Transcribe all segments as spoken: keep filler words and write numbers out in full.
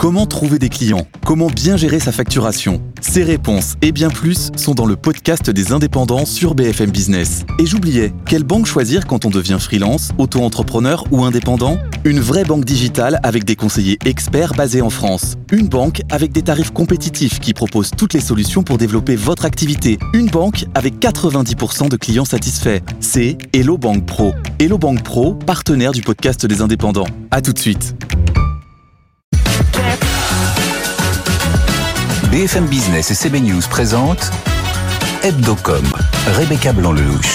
Comment trouver des clients ? Comment bien gérer sa facturation ? Ces réponses et bien plus sont dans le podcast des indépendants sur B F M Business. Et j'oubliais, quelle banque choisir quand on devient freelance, auto-entrepreneur ou indépendant ? Une vraie banque digitale avec des conseillers experts basés en France. Une banque avec des tarifs compétitifs qui propose toutes les solutions pour développer votre activité. Une banque avec quatre-vingt-dix pour cent de clients satisfaits. C'est Hello Bank Pro. Hello Bank Pro, partenaire du podcast des indépendants. À tout de suite. B F M Business et C B News présentent Hebdocom, Rebecca Blanc-Lelouch.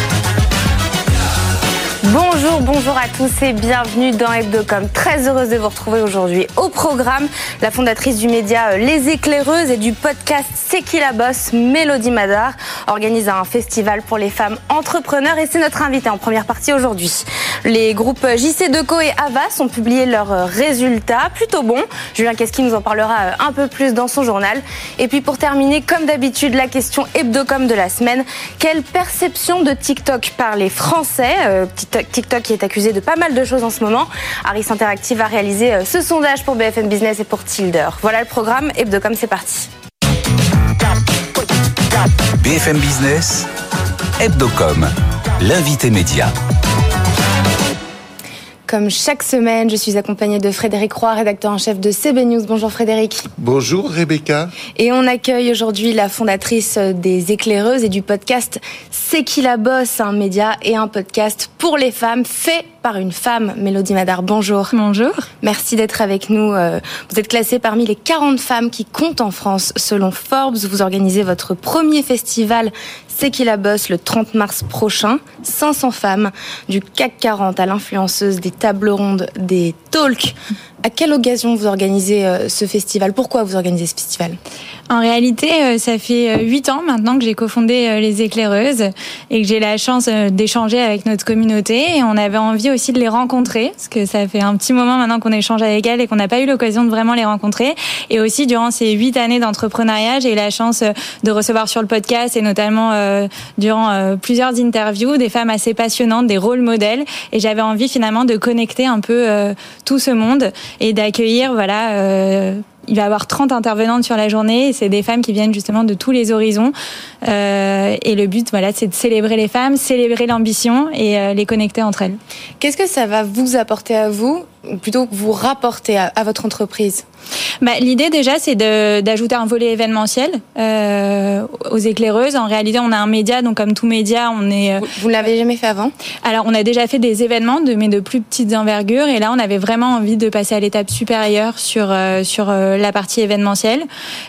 Bonjour, bonjour à tous et bienvenue dans Hebdocom. Très heureuse de vous retrouver aujourd'hui au programme. La fondatrice du média Les Éclaireuses et du podcast C'est qui la boss, Mélodie Madar, organise un festival pour les femmes entrepreneurs et c'est notre invitée en première partie aujourd'hui. Les groupes J C Deco et Havas ont publié leurs résultats, plutôt bons. Julien Quesqui nous en parlera un peu plus dans son journal. Et puis pour terminer, comme d'habitude, la question Hebdocom de la semaine. Quelle perception de TikTok par les Français ? euh, TikTok qui est accusé de pas mal de choses en ce moment. Harris Interactive a réalisé ce sondage pour B F M Business et pour Tilder. Voilà le programme. Hebdocom, c'est parti. B F M Business, Hebdocom, l'invité média. Comme chaque semaine, je suis accompagnée de Frédéric Roy, rédacteur en chef de C B News. Bonjour Frédéric. Bonjour Rebecca. Et on accueille aujourd'hui la fondatrice des Éclaireuses et du podcast C'est qui la boss, un média et un podcast pour les femmes fait par une femme. Mélodie Madar, bonjour. Bonjour. Merci d'être avec nous. Vous êtes classée parmi les quarante femmes qui comptent en France selon Forbes. Vous organisez votre premier festival C'est qui la boss le trente mars prochain. cinq cents femmes du C A C quarante à l'influenceuse, des tables rondes, des talks. À quelle occasion vous organisez ce festival ? Pourquoi vous organisez ce festival ? En réalité, ça fait huit ans maintenant que j'ai cofondé Les Éclaireuses et que j'ai la chance d'échanger avec notre communauté. Et on avait envie aussi de les rencontrer, parce que ça fait un petit moment maintenant qu'on échange avec elles et qu'on n'a pas eu l'occasion de vraiment les rencontrer. Et aussi, durant ces huit années d'entrepreneuriat, j'ai eu la chance de recevoir sur le podcast et notamment euh, durant euh, plusieurs interviews des femmes assez passionnantes, des rôles modèles. Et j'avais envie finalement de connecter un peu euh, tout ce monde et d'accueillir, voilà... Euh, il va y avoir trente intervenantes sur la journée et c'est des femmes qui viennent justement de tous les horizons. Euh, et le but, voilà, c'est de célébrer les femmes, célébrer l'ambition et euh, les connecter entre elles. Qu'est-ce que ça va vous apporter à vous, ou plutôt que vous rapporter à, à votre entreprise ? Bah, l'idée déjà, c'est de, d'ajouter un volet événementiel euh, aux Éclaireuses. En réalité, on a un média, donc comme tout média, on est... Vous, vous ne l'avez jamais fait avant ? Alors, on a déjà fait des événements, de, mais de plus petites envergures. Et là, on avait vraiment envie de passer à l'étape supérieure sur, euh, sur euh, la partie événementielle.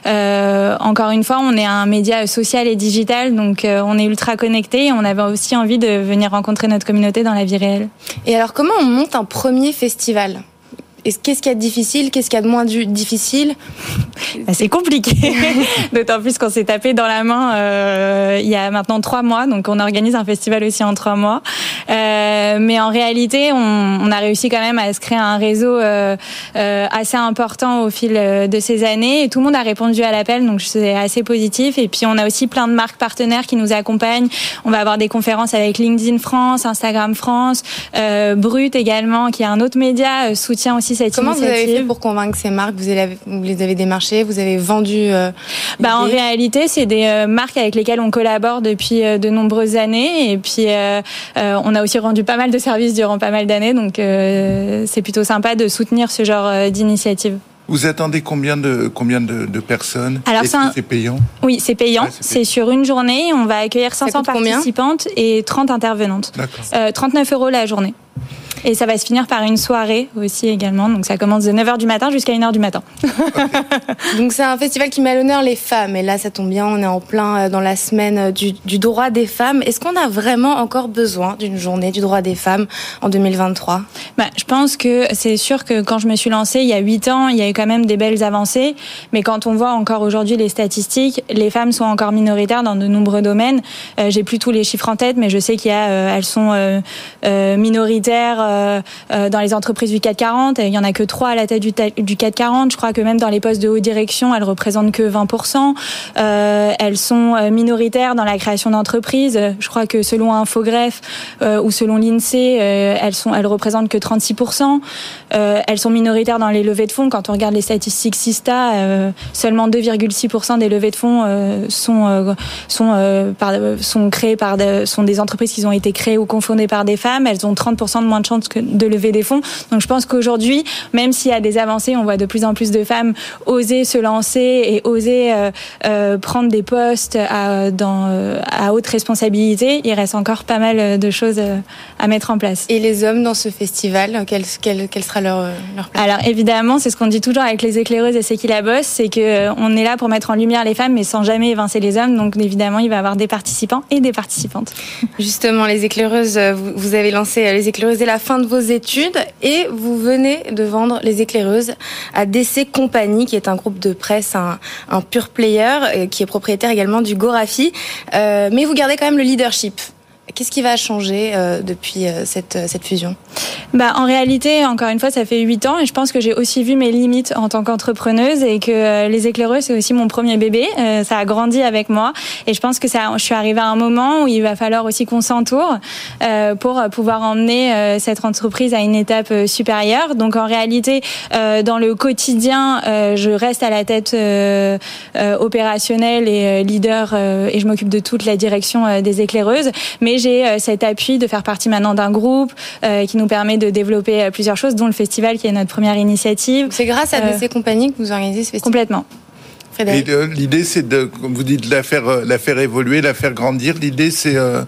Euh, encore une fois, on est un média social et digital, donc euh, on est ultra connecté. Et on avait aussi envie de venir rencontrer notre communauté dans la vie réelle. Et alors, comment on monte un premier festival ? Qu'est-ce qu'il y a de difficile ? Qu'est-ce qu'il y a de moins du- difficile ? C'est compliqué, d'autant plus qu'on s'est tapé dans la main euh, il y a maintenant trois mois, donc on organise un festival aussi en trois mois. Euh, mais en réalité, on, on a réussi quand même à se créer un réseau euh, euh, assez important au fil de ces années, et tout le monde a répondu à l'appel, donc c'est assez positif. Et puis on a aussi plein de marques partenaires qui nous accompagnent. On va avoir des conférences avec LinkedIn France, Instagram France, euh, Brut également, qui est un autre média, euh, soutient aussi cette Comment initiative. vous avez fait pour convaincre ces marques ? Vous, avez, vous les avez démarchées ? Vous avez vendu euh, Bah, en l'idée ? réalité, c'est des euh, marques avec lesquelles on collabore depuis euh, de nombreuses années. Et puis, euh, euh, on a aussi rendu pas mal de services durant pas mal d'années. Donc, euh, c'est plutôt sympa de soutenir ce genre euh, d'initiative. Vous attendez combien de combien de, de personnes ? Alors, Est-ce c'est un- que c'est payant ? Oui, c'est payant. Ouais, c'est c'est payant. sur une journée. On va accueillir cinq cents coûte combien participantes et trente intervenantes. D'accord. Euh, trente-neuf euros la journée. Et ça va se finir par une soirée aussi également. Donc ça commence de neuf heures du matin jusqu'à une heure du matin. Donc c'est un festival qui met à l'honneur les femmes. Et là, ça tombe bien, on est en plein dans la semaine du, du droit des femmes. Est-ce qu'on a vraiment encore besoin d'une journée du droit des femmes en deux mille vingt-trois ? Bah, je pense que c'est sûr que quand je me suis lancée il y a huit ans, il y a eu quand même des belles avancées. Mais quand on voit encore aujourd'hui les statistiques, les femmes sont encore minoritaires dans de nombreux domaines. Euh, j'ai plus tous les chiffres en tête, mais je sais qu'il y a, euh, elles sont euh, euh, minoritaires euh, euh, dans les entreprises du C A C quarante, il y en a que trois à la tête du, ta- du C A C quarante. Je crois que même dans les postes de haute direction, elles représentent que vingt pour cent. Euh, elles sont minoritaires dans la création d'entreprises. Je crois que selon Infogreffe euh, ou selon l'INSEE, euh, elles sont, elles représentent que trente-six pour cent. Euh, elles sont minoritaires dans les levées de fonds. Quand on regarde les statistiques Sista, euh, seulement deux virgule six pour cent des levées de fonds euh, sont euh, sont euh, par, sont créées par de, sont des entreprises qui ont été créées ou confondées par des femmes. Elles ont trente pour cent de moins de chances que de lever des fonds. Donc je pense qu'aujourd'hui, même s'il y a des avancées, on voit de plus en plus de femmes oser se lancer et oser euh, euh, prendre des postes à, dans, euh, à haute responsabilité. Il reste encore pas mal de choses à mettre en place. Et les hommes dans ce festival, quelle, quelle, quelle sera leur, leur place ? Alors évidemment, c'est ce qu'on dit toujours avec les éclaireuses et C'est qui la bosse, c'est qu'on est là pour mettre en lumière les femmes, mais sans jamais évincer les hommes. Donc évidemment, il va y avoir des participants et des participantes. Justement, les éclaireuses, vous avez lancé les éclaireuses dès la fin de vos études et vous venez de vendre les éclaireuses à D C Company, qui est un groupe de presse, un, un pure player, qui est propriétaire également du Gorafi. Euh, mais vous gardez quand même le leadership. Qu'est-ce qui va changer euh, depuis euh, cette, cette fusion ? Bah, en réalité, encore une fois, ça fait huit ans et je pense que j'ai aussi vu mes limites en tant qu'entrepreneuse et que euh, les éclaireuses, c'est aussi mon premier bébé. Euh, ça a grandi avec moi et je pense que ça, je suis arrivée à un moment où il va falloir aussi qu'on s'entoure euh, pour pouvoir emmener euh, cette entreprise à une étape euh, supérieure. Donc en réalité, euh, dans le quotidien, euh, je reste à la tête euh, euh, opérationnelle et euh, leader euh, et je m'occupe de toute la direction euh, des éclaireuses. Mais j'ai euh, cet appui de faire partie maintenant d'un groupe euh, qui nous permet de développer euh, plusieurs choses, dont le festival qui est notre première initiative. C'est grâce à euh, D C Company que vous organisez ce festival ? Complètement. Et euh, l'idée, c'est de, comme vous dites, la faire, la faire évoluer, la faire grandir. L'idée, c'est... Euh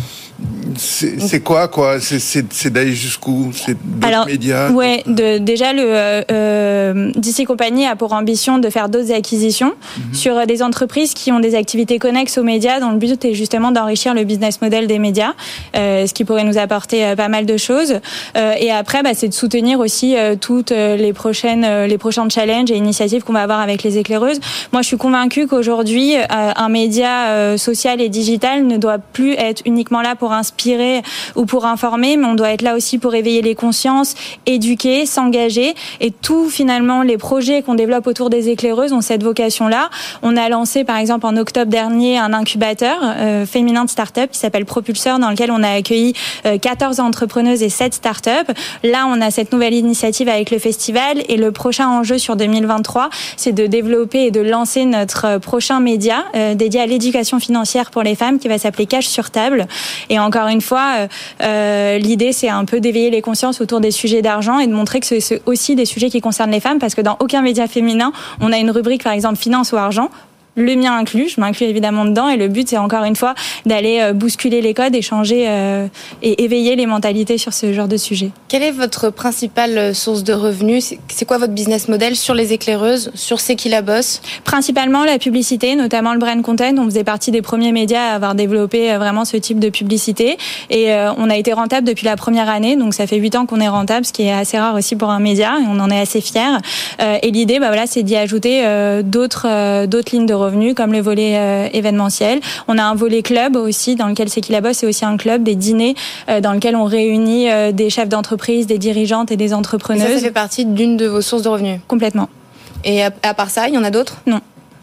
C'est, c'est quoi, quoi c'est, c'est, c'est d'aller jusqu'où ? C'est d'autres Alors, médias ? Ouais, de, déjà, le euh, D C Company a pour ambition de faire d'autres acquisitions mm-hmm. sur des entreprises qui ont des activités connexes aux médias, dont le but est justement d'enrichir le business model des médias, euh, ce qui pourrait nous apporter euh, pas mal de choses. Euh, et après, bah, c'est de soutenir aussi euh, toutes les prochaines, euh, les prochains challenges et initiatives qu'on va avoir avec les éclaireuses. Moi, je suis convaincue qu'aujourd'hui, euh, un média euh, social et digital ne doit plus être uniquement là pour inspirer ou pour informer, mais on doit être là aussi pour éveiller les consciences, éduquer, s'engager. Et tout, finalement, les projets qu'on développe autour des éclaireuses ont cette vocation-là. On a lancé, par exemple, en octobre dernier, un incubateur euh, féminin de start-up qui s'appelle Propulseur, dans lequel on a accueilli euh, quatorze entrepreneuses et sept start-up. Là, on a cette nouvelle initiative avec le festival. Et le prochain enjeu sur deux mille vingt-trois, c'est de développer et de lancer notre prochain média euh, dédié à l'éducation financière pour les femmes qui va s'appeler Cash sur table. Et encore une fois, euh, l'idée, c'est un peu d'éveiller les consciences autour des sujets d'argent et de montrer que c'est aussi des sujets qui concernent les femmes, parce que dans aucun média féminin, on a une rubrique, par exemple, finance ou argent. Le mien inclus, je m'inclus évidemment dedans, et le but, c'est encore une fois d'aller bousculer les codes, échanger euh, et éveiller les mentalités sur ce genre de sujet. Quelle est votre principale source de revenus ? C'est quoi votre business model sur les éclaireuses, sur C'est qui la bosse ? Principalement la publicité, notamment le brand content. On faisait partie des premiers médias à avoir développé vraiment ce type de publicité, et euh, on a été rentable depuis la première année, donc ça fait huit ans qu'on est rentable, ce qui est assez rare aussi pour un média, et on en est assez fiers. Euh, et l'idée, bah voilà, c'est d'y ajouter euh, d'autres euh, d'autres lignes de revenus, comme le volet euh, événementiel. On a un volet club aussi, dans lequel C'est qui la bosse, c'est aussi un club, des dîners euh, dans lequel on réunit euh, des chefs d'entreprise, des dirigeantes et des entrepreneuses. Et ça, ça fait partie d'une de vos sources de revenus ? Complètement. Et à, à part ça, il y en a d'autres ? Non.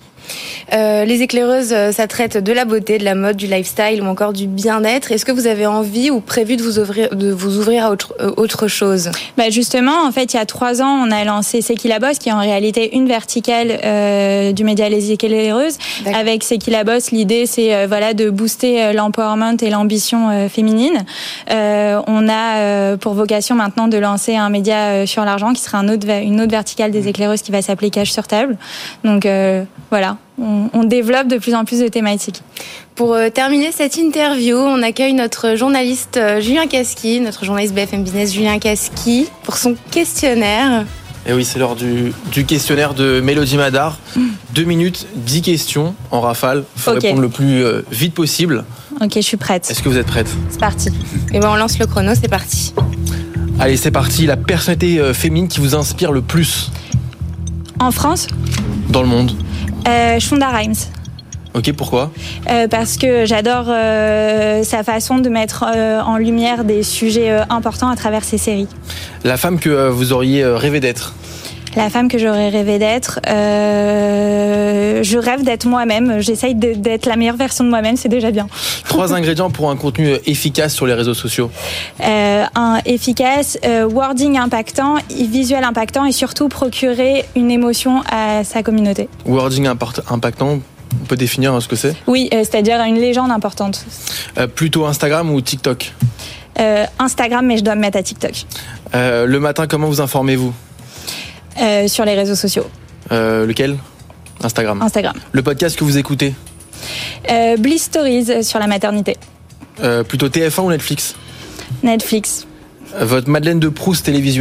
Euh, les éclaireuses, ça traite de la beauté, de la mode, du lifestyle ou encore du bien-être. Est-ce que vous avez envie ou prévu de vous ouvrir, de vous ouvrir à autre, euh, autre chose ? Bah justement, en fait, il y a trois ans, on a lancé C'est qui la bosse, qui est en réalité une verticale euh, du média Les Éclaireuses. D'accord. Avec C'est qui la bosse, l'idée, c'est euh, voilà de booster euh, l'empowerment et l'ambition euh, féminine. Euh, on a euh, pour vocation maintenant de lancer un média euh, sur l'argent, qui sera un autre, une autre verticale des éclaireuses, qui va s'appeler Cash sur table. Donc euh, voilà. On, on développe de plus en plus de thématiques. Pour euh, terminer cette interview, on accueille notre journaliste euh, Julien Casqui, notre journaliste B F M Business Julien Casqui, pour son questionnaire. Et oui, c'est l'heure du, du questionnaire de Mélodie Madar. Mmh. Deux minutes, dix questions en rafale. Il faut okay. répondre le plus euh, vite possible. Ok, je suis prête. Est-ce que vous êtes prête ? C'est parti. Et ben on lance le chrono, c'est parti. Allez, c'est parti. La personnalité euh, féminine qui vous inspire le plus ? En France ? Dans le monde ? Euh, Shonda Rhimes. Ok, pourquoi ? euh, Parce que j'adore euh, sa façon de mettre euh, en lumière des sujets euh, importants à travers ses séries. La femme que euh, vous auriez euh, rêvé d'être ? La femme que j'aurais rêvé d'être, euh, je rêve d'être moi-même. J'essaye de, d'être la meilleure version de moi-même, c'est déjà bien. Trois ingrédients pour un contenu efficace sur les réseaux sociaux. Euh, un efficace, euh, wording impactant, visuel impactant et surtout procurer une émotion à sa communauté. Wording import- impactant, on peut définir ce que c'est ? Oui, euh, c'est-à-dire une légende importante. Euh, plutôt Instagram ou TikTok ? euh, Instagram, mais je dois me mettre à TikTok. Euh, le matin, comment vous informez-vous ? Euh, sur les réseaux sociaux. Euh, lequel ? Instagram. Instagram. Le podcast que vous écoutez ? Euh, Bliss Stories sur la maternité. Euh, plutôt T F un ou Netflix ? Netflix. Euh, votre Madeleine de Proust télévisuelle ?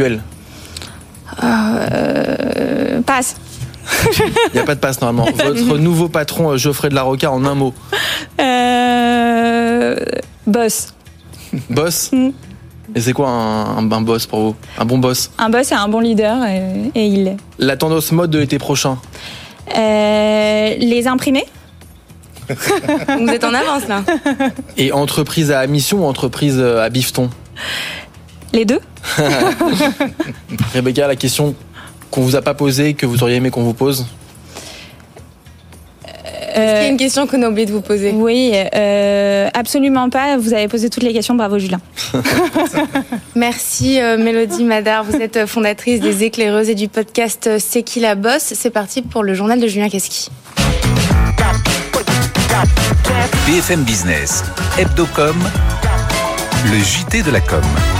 Euh, passe. Il n'y a pas de passe normalement. Votre nouveau patron Geoffrey de la Rocca en un mot ? Euh, boss. Boss ? Mm. Et c'est quoi un, un, un boss pour vous ? Un bon boss ? Un boss est un bon leader et, et il l'est. La tendance mode de l'été prochain ? Euh, les imprimer. Vous êtes en avance là. Et entreprise à mission ou entreprise à bifton ? Les deux. Rebecca, la question qu'on vous a pas posée, que vous auriez aimé qu'on vous pose ? Est-ce qu'il y a une question qu'on a oublié de vous poser ? Oui, euh, absolument pas. Vous avez posé toutes les questions. Bravo, Julien. Merci euh, Mélodie Madar. Vous êtes fondatrice des Éclaireuses et du podcast C'est qui la bosse ? C'est parti pour le journal de Julien Casqui. B F M Business, Hebdocom, le J T de la com.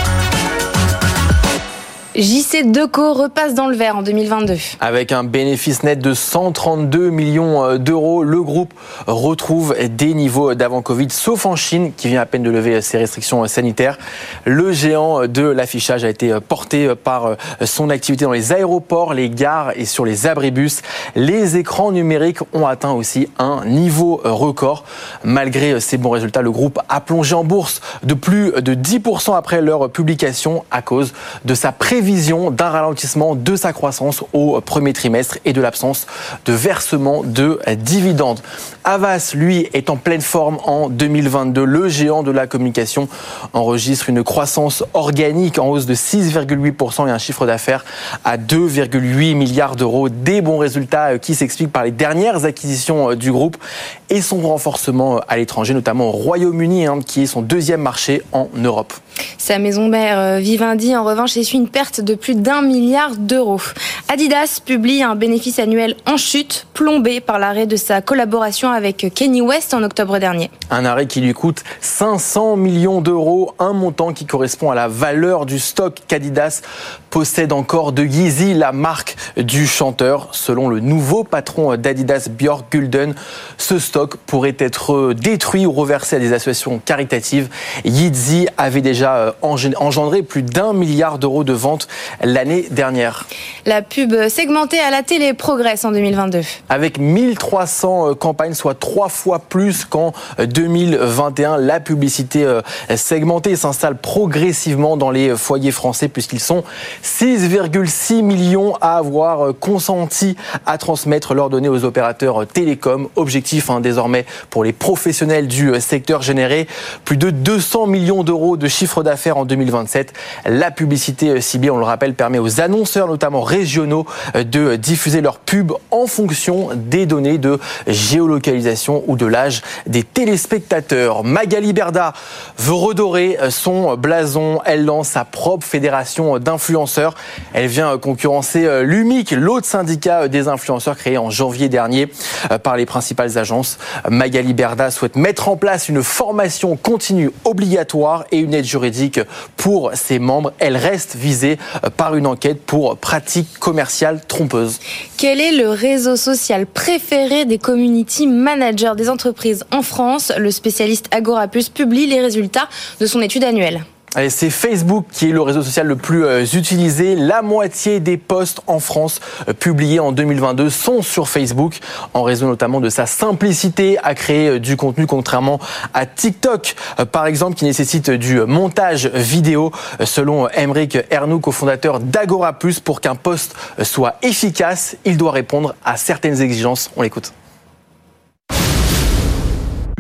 J C Deco repasse dans le vert en deux mille vingt-deux. Avec un bénéfice net de cent trente-deux millions d'euros, le groupe retrouve des niveaux d'avant Covid, sauf en Chine, qui vient à peine de lever ses restrictions sanitaires. Le géant de l'affichage a été porté par son activité dans les aéroports, les gares et sur les abribus. Les écrans numériques ont atteint aussi un niveau record. Malgré ces bons résultats, le groupe a plongé en bourse de plus de dix pour cent après leur publication à cause de sa prévision d'un ralentissement de sa croissance au premier trimestre et de l'absence de versement de dividendes. Havas, lui, est en pleine forme en deux mille vingt-deux. Le géant de la communication enregistre une croissance organique en hausse de six virgule huit pour cent et un chiffre d'affaires à deux virgule huit milliards d'euros. Des bons résultats qui s'expliquent par les dernières acquisitions du groupe et son renforcement à l'étranger, notamment au Royaume-Uni, hein, qui est son deuxième marché en Europe. Sa maison mère Vivendi, en revanche, essuie une perte de plus d'un milliard d'euros. Adidas publie un bénéfice annuel en chute, plombé par l'arrêt de sa collaboration avec Kanye West en octobre dernier. Un arrêt qui lui coûte cinq cents millions d'euros, un montant qui correspond à la valeur du stock qu'Adidas possède encore de Yeezy, la marque du chanteur. Selon le nouveau patron d'Adidas, Björk Gulden, ce stock pourrait être détruit ou reversé à des associations caritatives. Yeezy avait déjà engendré plus d'un milliard d'euros de ventes l'année dernière. La pub segmentée à la télé progresse en deux mille vingt-deux. Avec mille trois cents campagnes, soit trois fois plus qu'en deux mille vingt et un, la publicité segmentée s'installe progressivement dans les foyers français puisqu'ils sont six virgule six millions à avoir consenti à transmettre leurs données aux opérateurs télécoms. Objectif hein, désormais pour les professionnels du secteur, générer plus de deux cents millions d'euros de chiffre d'affaires en deux mille vingt-sept. La publicité ciblée, on le rappelle, permet aux annonceurs, notamment régionaux, de diffuser leurs pubs en fonction des données de géolocalisation ou de l'âge des téléspectateurs. Magali Berda veut redorer son blason. Elle lance sa propre fédération d'influenceurs. Elle vient concurrencer l'U M I C, l'autre syndicat des influenceurs créé en janvier dernier par les principales agences. Magali Berda souhaite mettre en place une formation continue obligatoire et une aide juridique pour ses membres. Elle reste visée par une enquête pour pratiques commerciales trompeuses. Quel est le réseau social préféré des community managers des entreprises en France ? Le spécialiste Agorapulse publie les résultats de son étude annuelle. Allez, c'est Facebook qui est le réseau social le plus euh, utilisé. La moitié des posts en France euh, publiés en deux mille vingt-deux sont sur Facebook, en raison notamment de sa simplicité à créer euh, du contenu, contrairement à TikTok, euh, par exemple, qui nécessite du montage vidéo. Euh, selon Aymeric Ernoult, cofondateur d'Agorapulse, pour qu'un post euh, soit efficace, il doit répondre à certaines exigences. On l'écoute.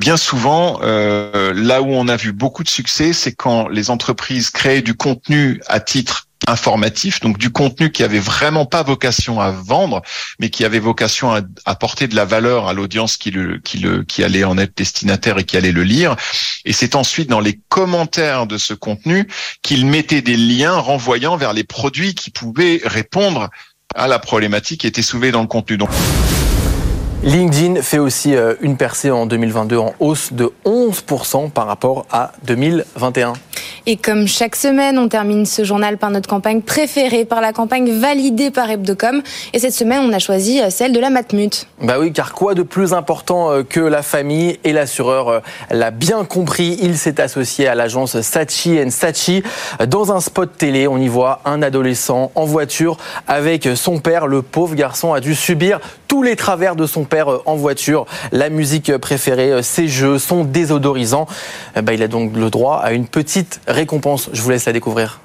bien souvent, euh, là où on a vu beaucoup de succès, c'est quand les entreprises créaient du contenu à titre informatif, donc du contenu qui avait vraiment pas vocation à vendre, mais qui avait vocation à apporter de la valeur à l'audience qui le, qui le, qui allait en être destinataire et qui allait le lire. Et c'est ensuite dans les commentaires de ce contenu qu'ils mettaient des liens renvoyant vers les produits qui pouvaient répondre à la problématique qui était soulevée dans le contenu. Donc, LinkedIn fait aussi une percée en deux mille vingt-deux en hausse de onze pour cent par rapport à deux mille vingt et un. Et comme chaque semaine, on termine ce journal par notre campagne préférée, par la campagne validée par Hebdocom. Et cette semaine, on a choisi celle de la Matmut. Bah oui, car quoi de plus important que la famille? Et l'assureur l'a bien compris. Il s'est associé à l'agence Saatchi and Saatchi. Dans un spot télé, on y voit un adolescent en voiture avec son père. Le pauvre garçon a dû subir tous les travers de son père en voiture. La musique préférée, ses jeux, son désodorisant. Bah, il a donc le droit à une petite récompense. Je vous laisse la découvrir.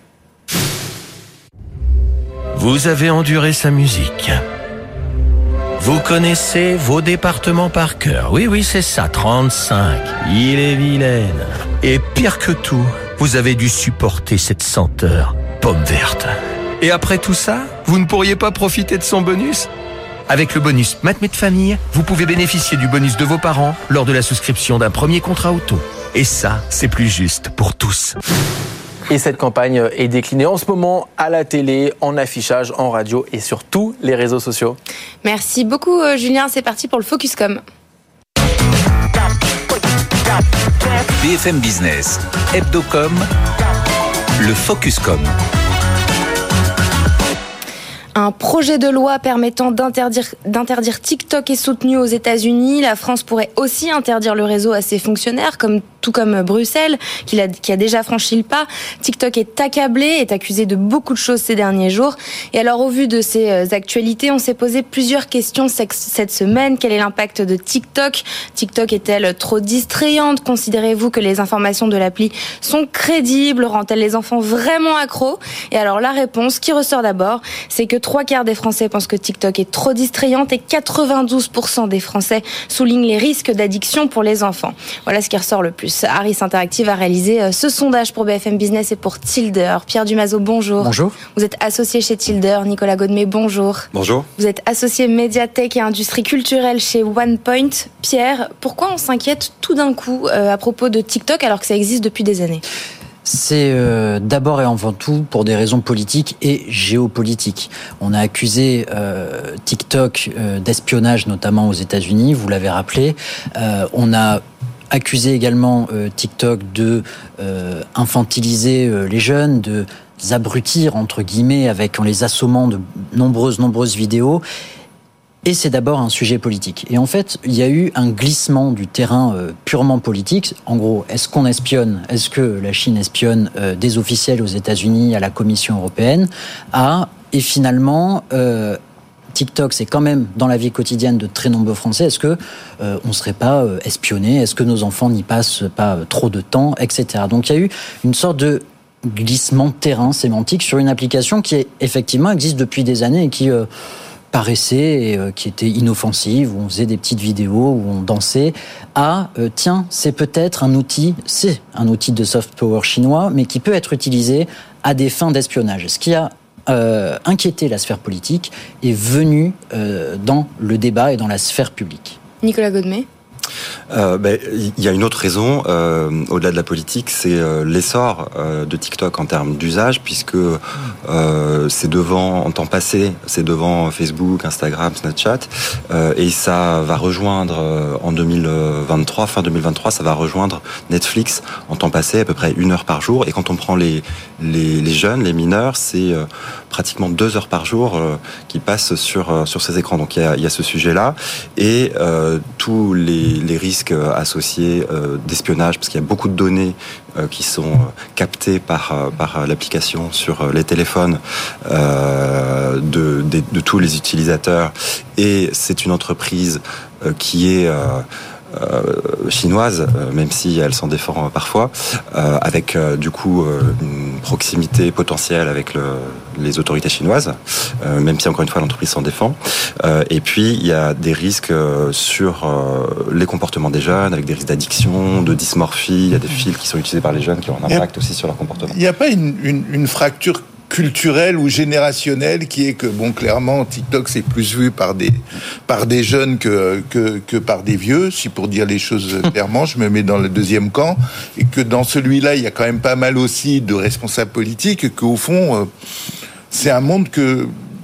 Vous avez enduré sa musique. Vous connaissez vos départements par cœur. Oui, oui, c'est ça, trente-cinq. Il est vilaine. Et pire que tout, vous avez dû supporter cette senteur pomme verte. Et après tout ça, vous ne pourriez pas profiter de son bonus ? Avec le bonus Matmut Famille, vous pouvez bénéficier du bonus de vos parents lors de la souscription d'un premier contrat auto. Et ça, c'est plus juste pour tous. Et cette campagne est déclinée en ce moment à la télé, en affichage, en radio et sur tous les réseaux sociaux. Merci beaucoup Julien, c'est parti pour le Focuscom. B F M Business, Hebdocom, le Focuscom. Un projet de loi permettant d'interdire, d'interdire TikTok est soutenu aux États-Unis. La France pourrait aussi interdire le réseau à ses fonctionnaires, comme, tout comme Bruxelles, qui a, qui a déjà franchi le pas. TikTok est accablé, est accusé de beaucoup de choses ces derniers jours. Et alors, au vu de ces actualités, on s'est posé plusieurs questions cette semaine. Quel est l'impact de TikTok ? TikTok est-elle trop distrayante ? Considérez-vous que les informations de l'appli sont crédibles ? Rend-elle les enfants vraiment accros ? Et alors, la réponse qui ressort d'abord, c'est que trois quarts des Français pensent que TikTok est trop distrayante et quatre-vingt-douze pour cent des Français soulignent les risques d'addiction pour les enfants. Voilà ce qui ressort le plus. Harris Interactive a réalisé ce sondage pour B F M Business et pour Tilder. Pierre Dumazeau, bonjour. Bonjour. Vous êtes associé chez Tilder. Nicolas Godmet, bonjour. Bonjour. Vous êtes associé médiathèque et industrie culturelle chez OnePoint. Pierre, pourquoi on s'inquiète tout d'un coup euh, à propos de TikTok alors que ça existe depuis des années ? C'est euh, d'abord et avant tout pour des raisons politiques et géopolitiques. On a accusé euh, TikTok euh, d'espionnage, notamment aux États-Unis, vous l'avez rappelé. Euh, on a accusé également euh, TikTok de euh, infantiliser euh, les jeunes, de les abrutir, entre guillemets, avec en les assommant de nombreuses, nombreuses vidéos. Et c'est d'abord un sujet politique. Et en fait, il y a eu un glissement du terrain euh, purement politique. En gros, est-ce qu'on espionne ? Est-ce que la Chine espionne euh, des officiels aux États-Unis, à la Commission européenne ? À, et finalement, euh, TikTok, c'est quand même dans la vie quotidienne de très nombreux Français. Est-ce que euh, on serait pas euh, espionné ? Est-ce que nos enfants n'y passent pas euh, trop de temps, et cetera. Donc il y a eu une sorte de glissement de terrain sémantique sur une application qui est, effectivement existe depuis des années et qui euh, paraissait, et, euh, qui était inoffensive, où on faisait des petites vidéos, où on dansait, à euh, tiens, c'est peut-être un outil, c'est un outil de soft power chinois, mais qui peut être utilisé à des fins d'espionnage. Ce qui a euh, inquiété la sphère politique est venu euh, dans le débat et dans la sphère publique. Nicolas Godmet. Euh, ben, il y a une autre raison, euh, au-delà de la politique, c'est euh, l'essor euh, de TikTok en termes d'usage, puisque euh, c'est devant, en temps passé, c'est devant Facebook, Instagram, Snapchat, euh, et ça va rejoindre euh, en deux mille vingt-trois, fin deux mille vingt-trois, ça va rejoindre Netflix en temps passé, à peu près une heure par jour. Et quand on prend les les, les jeunes, les mineurs, c'est euh, pratiquement deux heures par jour euh, qui passent sur euh, sur ces écrans. Donc il y a, il y a ce sujet-là et euh, tous les les risques associés euh, d'espionnage, parce qu'il y a beaucoup de données euh, qui sont euh, captées par, euh, par l'application sur euh, les téléphones euh, de, de, de tous les utilisateurs. Et c'est une entreprise euh, qui est... Euh, euh, chinoise, euh, même si elle s'en défend euh, parfois, euh, avec euh, du coup euh, une proximité potentielle avec le, les autorités chinoises, euh, même si encore une fois l'entreprise s'en défend. Euh, et puis il y a des risques euh, sur euh, les comportements des jeunes, avec des risques d'addiction, de dysmorphie. Il y a des fils qui sont utilisés par les jeunes qui ont un impact aussi sur leur comportement. Il n'y a pas une, une, une fracture culturelle ou générationnelle qui est que, bon, clairement, TikTok, c'est plus vu par des, par des jeunes que, que, que par des vieux, si pour dire les choses clairement, je me mets dans le deuxième camp, et que dans celui-là, il y a quand même pas mal aussi de responsables politiques, et qu'au fond, euh, c'est un monde que,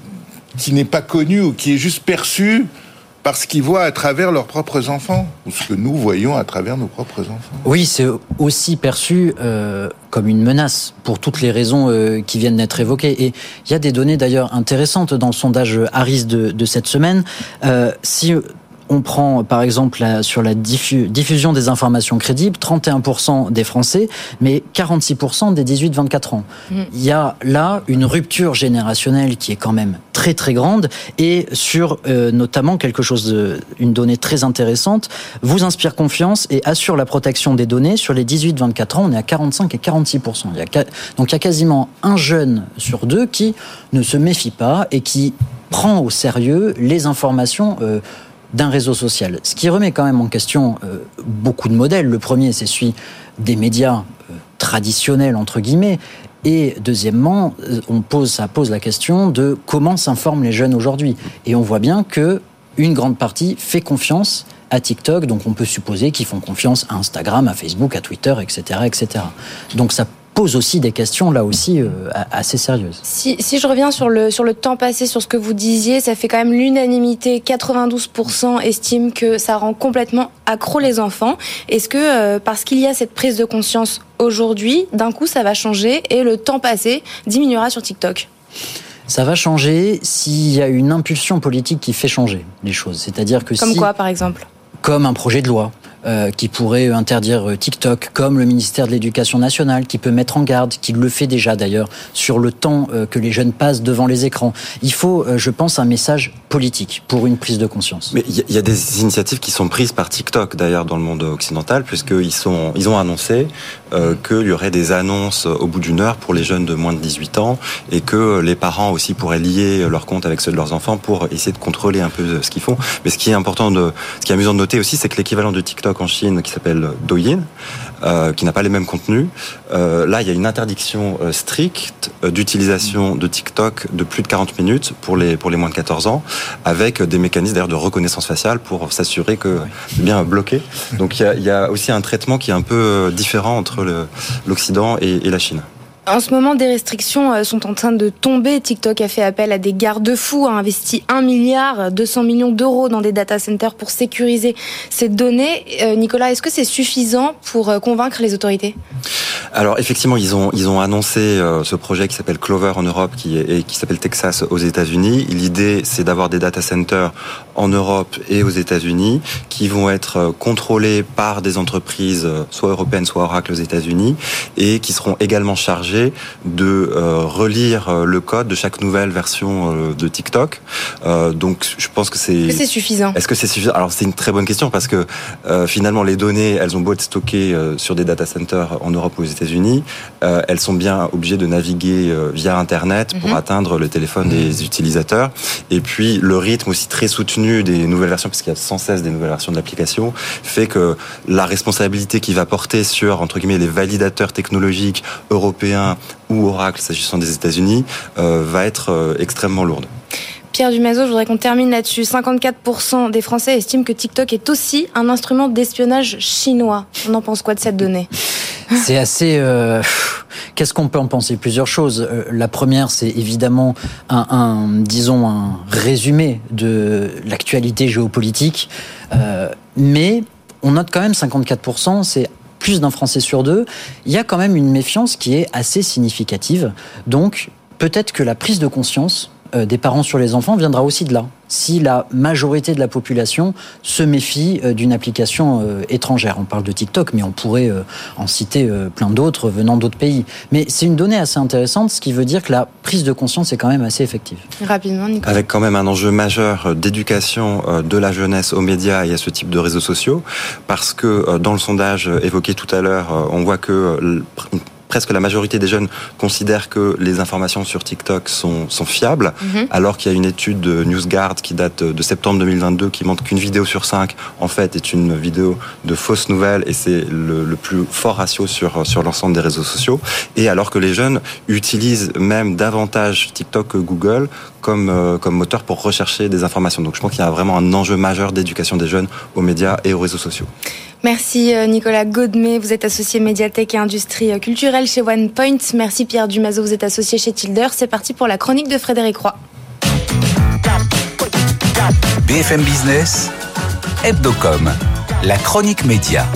qui n'est pas connu ou qui est juste perçu parce qu'ils voient à travers leurs propres enfants, ou ce que nous voyons à travers nos propres enfants. Oui, c'est aussi perçu euh, comme une menace, pour toutes les raisons euh, qui viennent d'être évoquées. Et il y a des données d'ailleurs intéressantes dans le sondage Harris de, de cette semaine. Euh, si on prend par exemple la, sur la diffu, diffusion des informations crédibles, trente et un pour cent des Français, mais quarante-six pour cent des dix-huit vingt-quatre ans. Mmh. Il y a là une rupture générationnelle qui est quand même très très grande, et sur euh, notamment quelque chose, de, une donnée très intéressante, vous inspire confiance et assure la protection des données. Sur les dix-huit vingt-quatre ans, on est à quarante-cinq et quarante-six pour cent. Il y a, donc il y a quasiment un jeune sur deux qui ne se méfie pas et qui prend au sérieux les informations euh, d'un réseau social. Ce qui remet quand même en question euh, beaucoup de modèles. Le premier, c'est celui des médias euh, traditionnels, entre guillemets. Et deuxièmement, on pose, ça pose la question de comment s'informent les jeunes aujourd'hui. Et on voit bien qu'une grande partie fait confiance à TikTok, donc on peut supposer qu'ils font confiance à Instagram, à Facebook, à Twitter, et cetera, et cetera. Donc ça pose aussi des questions, là aussi, euh, assez sérieuses. Si, si je reviens sur le, sur le temps passé, sur ce que vous disiez, ça fait quand même l'unanimité. quatre-vingt-douze pour cent estiment que ça rend complètement accro les enfants. Est-ce que, euh, parce qu'il y a cette prise de conscience aujourd'hui, d'un coup, ça va changer et le temps passé diminuera sur TikTok ? Ça va changer s'il y a une impulsion politique qui fait changer les choses. C'est-à-dire que Comme si... quoi, par exemple ? Comme un projet de loi. Euh, qui pourrait interdire TikTok, comme le ministère de l'Éducation nationale, qui peut mettre en garde, qui le fait déjà d'ailleurs, sur le temps euh, que les jeunes passent devant les écrans. Il faut, euh, je pense, un message politique pour une prise de conscience. Mais il y, y a des initiatives qui sont prises par TikTok, d'ailleurs, dans le monde occidental, puisqu'ils sont, ils ont annoncé euh, qu'il y aurait des annonces au bout d'une heure pour les jeunes de moins de dix-huit ans, et que les parents aussi pourraient lier leur compte avec ceux de leurs enfants pour essayer de contrôler un peu ce qu'ils font. Mais ce qui est important, de, ce qui est amusant de noter aussi, c'est que l'équivalent de TikTok en Chine, qui s'appelle Douyin, euh, qui n'a pas les mêmes contenus. Euh, là, il y a une interdiction euh, stricte euh, d'utilisation de TikTok de plus de quarante minutes pour les, pour les moins de quatorze ans, avec des mécanismes d'ailleurs de reconnaissance faciale pour s'assurer que c'est bien bloqué. Donc il y a, il y a aussi un traitement qui est un peu différent entre le, l'Occident et, et la Chine. En ce moment, des restrictions sont en train de tomber. TikTok a fait appel à des garde-fous, a investi un milliard deux cents millions d'euros dans des data centers pour sécuriser ces données. Euh, Nicolas, est-ce que c'est suffisant pour convaincre les autorités ? Alors effectivement, ils ont ils ont annoncé euh, ce projet qui s'appelle Clover en Europe, qui est, et qui s'appelle Texas aux États-Unis. L'idée, c'est d'avoir des data centers en Europe et aux États-Unis qui vont être contrôlés par des entreprises soit européennes, soit Oracle aux États-Unis, et qui seront également chargés de euh, relire le code de chaque nouvelle version euh, de TikTok. Euh, donc je pense que c'est... Est-ce que c'est suffisant ? Est-ce que c'est suffisant ? Alors c'est une très bonne question, parce que euh, finalement les données, elles ont beau être stockées euh, sur des data centers en Europe ou aux États-Unis, euh, elles sont bien obligées de naviguer euh, via Internet pour mm-hmm. atteindre le téléphone des utilisateurs. Et puis le rythme aussi très soutenu des nouvelles versions, parce qu'il y a sans cesse des nouvelles versions de l'application, fait que la responsabilité qui va porter sur, entre guillemets, les validateurs technologiques européens ou Oracle, s'agissant des États-Unis, euh, va être euh, extrêmement lourde. Pierre Dumazeau, je voudrais qu'on termine là-dessus. cinquante-quatre pour cent des Français estiment que TikTok est aussi un instrument d'espionnage chinois. On en pense quoi de cette donnée ? C'est assez... Euh... Qu'est-ce qu'on peut en penser ? Plusieurs choses. La première, c'est évidemment un, un disons, un résumé de l'actualité géopolitique. Euh, mais on note quand même cinquante-quatre pour cent, c'est plus d'un Français sur deux. Il y a quand même une méfiance qui est assez significative. Donc, peut-être que la prise de conscience des parents sur les enfants viendra aussi de là. Si la majorité de la population se méfie d'une application étrangère. On parle de TikTok, mais on pourrait en citer plein d'autres venant d'autres pays. Mais c'est une donnée assez intéressante, ce qui veut dire que la prise de conscience est quand même assez effective. Rapidement, Nicolas. Avec quand même un enjeu majeur d'éducation de la jeunesse aux médias et à ce type de réseaux sociaux, parce que dans le sondage évoqué tout à l'heure, on voit que presque la majorité des jeunes considèrent que les informations sur TikTok sont, sont fiables, mm-hmm. alors qu'il y a une étude de NewsGuard qui date de septembre deux mille vingt-deux qui montre qu'une vidéo sur cinq, en fait, est une vidéo de fausses nouvelles et c'est le, le plus fort ratio sur, sur l'ensemble des réseaux sociaux. Et alors que les jeunes utilisent même davantage TikTok que Google comme, euh, comme moteur pour rechercher des informations. Donc je pense qu'il y a vraiment un enjeu majeur d'éducation des jeunes aux médias et aux réseaux sociaux. Merci Nicolas Godmet, vous êtes associé médiathèque et industrie culturelle chez OnePoint. Merci Pierre Dumazeau, vous êtes associé chez Tilder. C'est parti pour la chronique de Frédéric Roy. B F M Business, Hebdocom, la chronique média.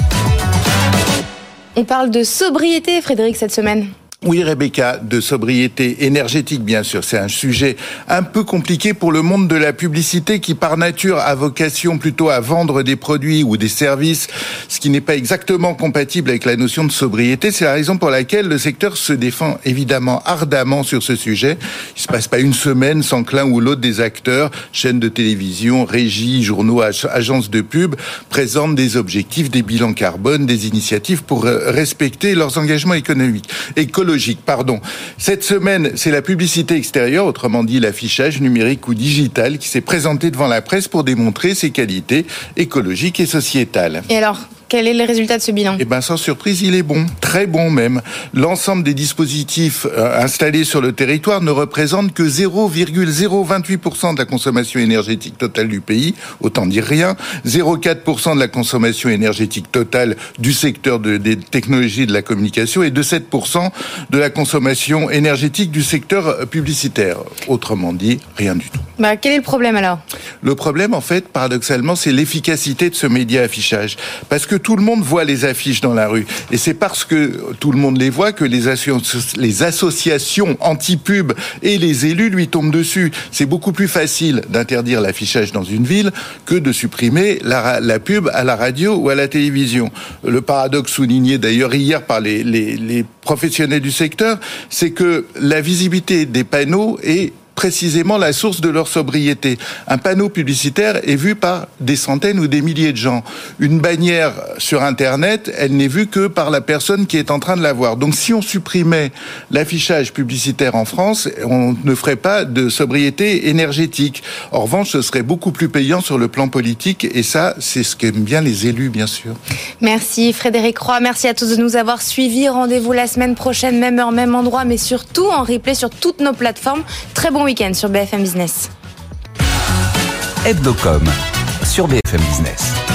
On parle de sobriété, Frédéric, cette semaine. Oui, Rebecca, de sobriété énergétique, bien sûr. C'est un sujet un peu compliqué pour le monde de la publicité qui, par nature, a vocation plutôt à vendre des produits ou des services, ce qui n'est pas exactement compatible avec la notion de sobriété. C'est la raison pour laquelle le secteur se défend évidemment ardemment sur ce sujet. Il se passe pas une semaine sans que l'un ou l'autre des acteurs, chaînes de télévision, régies, journaux, agences de pub, présentent des objectifs, des bilans carbone, des initiatives pour respecter leurs engagements économiques. Écologiques. Pardon. Cette semaine, c'est la publicité extérieure, autrement dit l'affichage numérique ou digital, qui s'est présenté devant la presse pour démontrer ses qualités écologiques et sociétales. Et alors ? Quel est le résultat de ce bilan ? Eh ben, sans surprise, il est bon. Très bon même. L'ensemble des dispositifs euh, installés sur le territoire ne représente que zéro virgule zéro vingt-huit pour cent de la consommation énergétique totale du pays. Autant dire rien. zéro virgule quatre pour cent de la consommation énergétique totale du secteur de, des technologies de la communication et de sept pour cent de la consommation énergétique du secteur publicitaire. Autrement dit, rien du tout. Bah, quel est le problème alors ? Le problème, en fait, paradoxalement, c'est l'efficacité de ce média affichage. Parce que tout le monde voit les affiches dans la rue. Et c'est parce que tout le monde les voit que les, associ- les associations anti-pub et les élus lui tombent dessus. C'est beaucoup plus facile d'interdire l'affichage dans une ville que de supprimer la, la pub à la radio ou à la télévision. Le paradoxe souligné d'ailleurs hier par les, les, les professionnels du secteur, c'est que la visibilité des panneaux est précisément la source de leur sobriété. Un panneau publicitaire est vu par des centaines ou des milliers de gens. Une bannière sur Internet, elle n'est vue que par la personne qui est en train de la voir. Donc si on supprimait l'affichage publicitaire en France, on ne ferait pas de sobriété énergétique. En revanche, ce serait beaucoup plus payant sur le plan politique et ça, c'est ce qu'aiment bien les élus, bien sûr. Merci Frédéric Roy, merci à tous de nous avoir suivis. Rendez-vous la semaine prochaine, même heure, même endroit, mais surtout en replay sur toutes nos plateformes. Très bon week-end sur B F M Business. Hebdocom sur B F M Business.